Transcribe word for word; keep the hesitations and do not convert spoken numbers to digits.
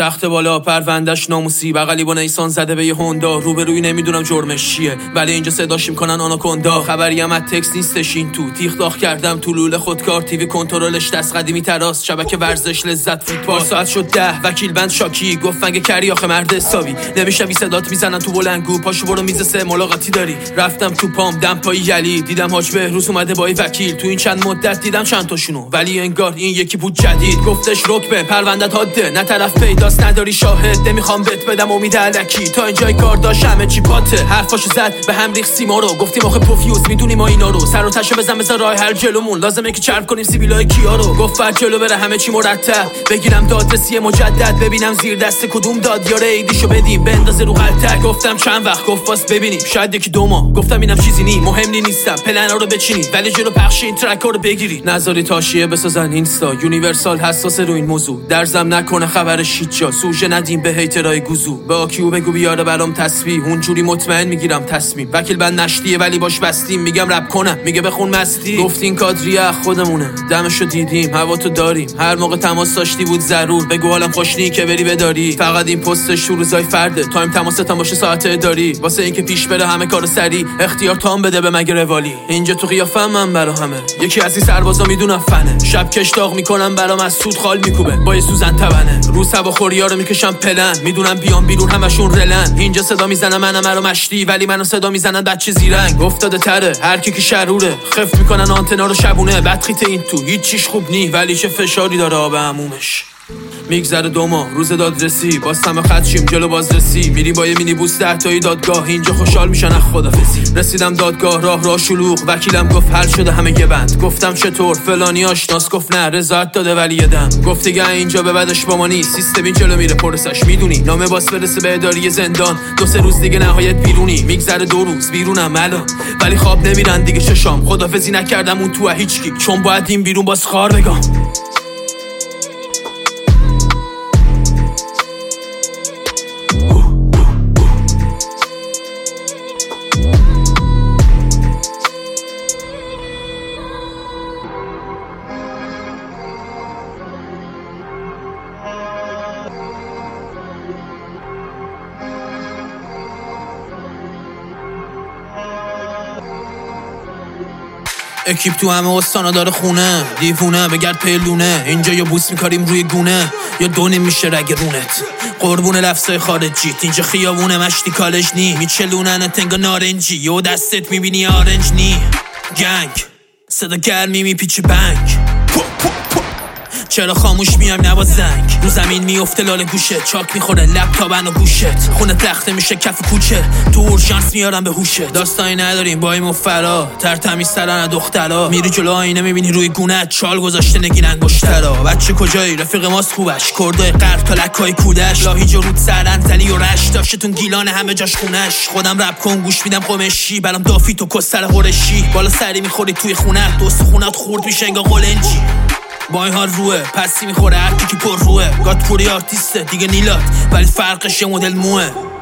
تخت بالا پروندهش ناموسی، بغلی با نیسان زده به یه هوندا، روبروی نمیدونم جرمش چیه ولی اینجا صداش میکنن آناکوندا. خبری هم از تکس نیستش این تو، تیغ داغ کردم تو لوله خودکار، تیوی کنترلش دست قدیمی تراس، شبکه ورزش لذت فوتبال. ساعت شد ده، وکیل بند شاکی گفت فنگ کری آخه مرد حسابی نمیشوی، صدات میزنن تو بلندگو، پاشو برو میز سه ملاقاتی داری. رفتم تو پام دم پای یلی، دیدم حاج بهروز اومده با وکیل، تو این چند مدت دیدم چند تاشونو ولی انگار این یکی بود جدید. گفتش رکبه پروندت حاده، نه طرف پیداست نداری شاهد، نمیخوام بهت بدم امید الکی، تا اینجای کار داشت همه چی پاته. حرفاشو زد به هم ریخ سیما رو، گفتیم آخه پوفیوز میدونیم ما اینا رو، سر و تشو بزن بزن راه هر جلومون، لازمه که چرب کنیم سیبیلای کیا رو. گفت فرد جلو بره همه چی مرتب، بگیرم دادرسی مجدد، ببینم زیر دست کدوم داد یاره ایدیشو بدیم بندازه رو غلطک. گفتم چند وقت؟ گفت واسه ببینیم شاید یکی دو ماه. گفتم اینم چیزی نی، مهم نی نیستم، پلنا رو بچینید ولی جلو پخش این ترک رو بگیرید، نذاری تاشیه بسازن اینستا. یونیورسال حساس رو این موضوع، درزم نکنه خبرش هیچ جا، سوژه ندیم به هیترای گوزو. به آکیو بگو بیاره برام تسبیح، اونجوری مطمئن میگیرم تصمیم. وکیل بند نشتیه ولی باش بستیم، میگم رپ کنم میگه بخون مستی. گفتین کادریه خودمونه، دمشو دیدیم هوا تو داریم، هر موقع تماس داشتی بود ضرور بگو حالم خوشنی که بری بداری. فقط این پستش تو روزای فرده، تایم تماستم باشه ساعت اداری، واسه اینکه پیش بره همه کارو سری، اختیار تام بده به مگه روالی. اینجا تو قیافم من برا همه، یکی از این سربازا میدونم فنه، شب کش داغ میکنم برام از سود خال میکوبه با یه سوزن تبنه، رو هواخوریا رو میکشم پلن، میدونم بیام بیرون همشون رلن. اینجا صدا میزنم منم مرا مشتی ولی منو صدا میزنن بچه زیرنگ، افتاده تره هر کی که شروره، خفت میکنن آنتنا رو شبونه، بدخیت این تو هیچ چیش خوب نی ولی چه فشاری داره آب عمومش. میگذره دو ماه روز دادرسی، باز همه خط شیم جلو بازرسی، میری با یه مینی بوس ده تایی دادگاه، اینجا خوشحال میشن از خدافظی. رسیدم دادگاه راه راه شلوغ، وکیلم گفت حل شده همه یه بند. گفتم چطور فلانی آشناس؟ گفت نه رضایت داده ولی یه دم. گفت دیگه اینجا به بعدش با ما نیست، سیستمی جلو میره پرسش میدونی، نامه باس برسه به اداری زندان، دو سه روز دیگه نهایت بیرونی. میگذره دو روز بیرونم الان ولی خواب نمیرن دیگه چشام، خدافظی نکردم اون تو هیچکی چون باید این بیرون باز خار بگم. اکیپ تو همه استانا داره خونه، دیوونه بگرد پلونه، اینجا یا بوس میکاریم روی گونه یا دونه میشه رگ رونت، قربون لفظای خارجیت. اینجا خیابونه مشتی کالج نی، میچلونن تنگا نارنجی یو دستت میبینی آرنج نی. گنگ صدا گرمی میپیچه بنگ، چرا خاموش میام نبا زنگ، رو زمین میفته لاله گوشه، چاک میخوره لپتاپن و گوشت، خونه تخته میشه کف کوچه، تو اورژانس میارم به هوشت. داستانی نداریم با این مفرا، تر تمیزترن دخترا، میری جلو آینه میبینی روی گونت چال گذاشته نگین انگشترا. بچه کجایی؟ رفیق ماست خوبش، کردای غرب تا لکای کودش، لاهیج و رود سرن زلی و رش، داشتتون گیلان همه جاش خونش. خودم رپ کن گوش میدم قمشی، برام دافی تو کستر هورشی، بالا سری میخوری توی خونه، دوست خونات خورد میشه انگار قلنجی. با این حال روه پسی میخوره هر کی که پر روه، گات پوری آرتیسته دیگه نیلات ولی فرقش یه مدل موه.